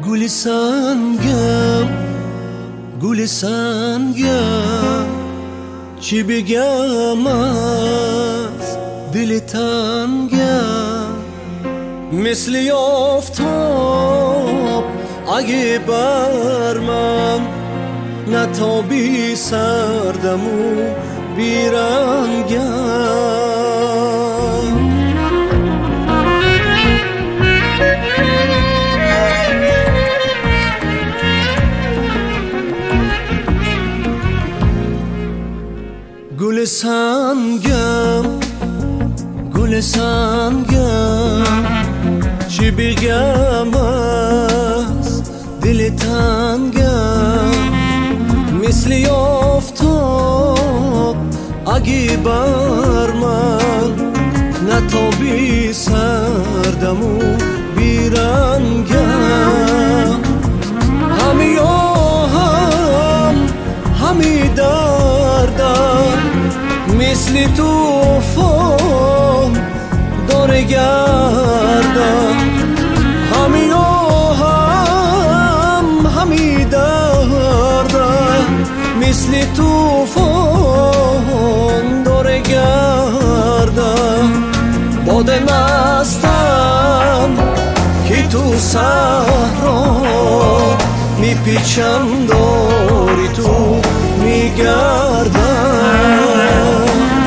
گل سنگم گل سنگم چی بگم از دل تنگم مثل آفتاب اگه بر من نتابی سردم و بیرنگم گل سنگم گل سنگم چی بگم از دل تنگم مثل آفتاب اگه بر من نتابی سردم و بیرنگم همی آهم همی دردم مثل توفان داره گردم همی آهم همی دردم مثل توفان داره گردم باد مستم که تو صحرا میپیچم داری تو میگردم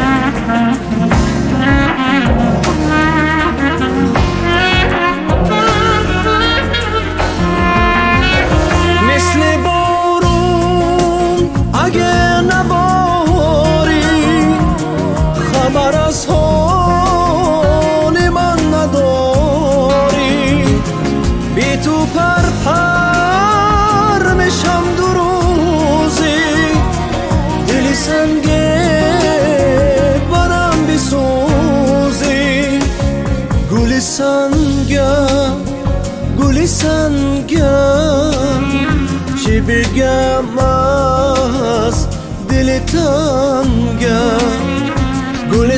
مثل بارون اگه نباری خبر از حال من نداری بی تو پر میشم دو روزی دل سنگه برم بسوزی گل سنگم گل سنگم چی بگم از دل تنگم گل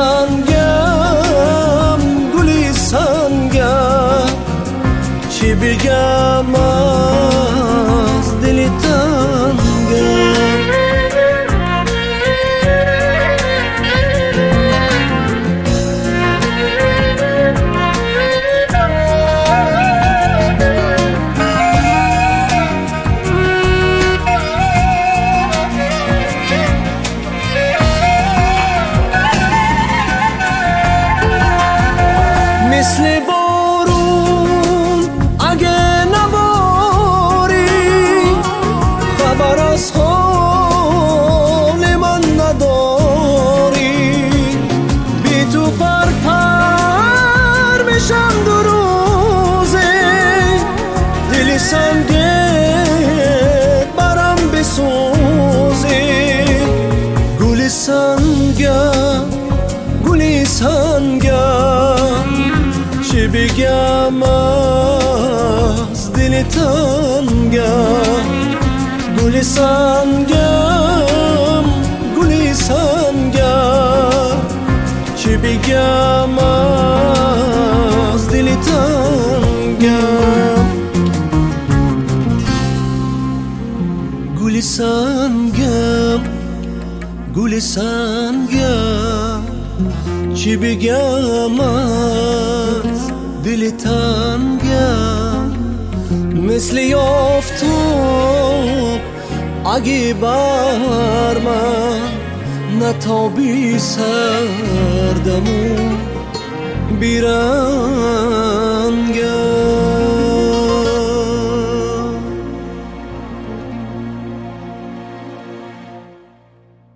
سنگم گل سنگم چی بگم از دل تنگم مثل بارون اگه نباری خبر از حال من نداری بی تو پر میشم دو روزه دل سنگه برم بسوزه گل سنگم گل سنگم چی بگم از دل تنگم گل سنگم گل سنگم چی بگم از دل تنگم گل سنگم گل سنگم چی بگم از دل تنگم مثل آفتاب اگه بر من نتابی سردم و بیرم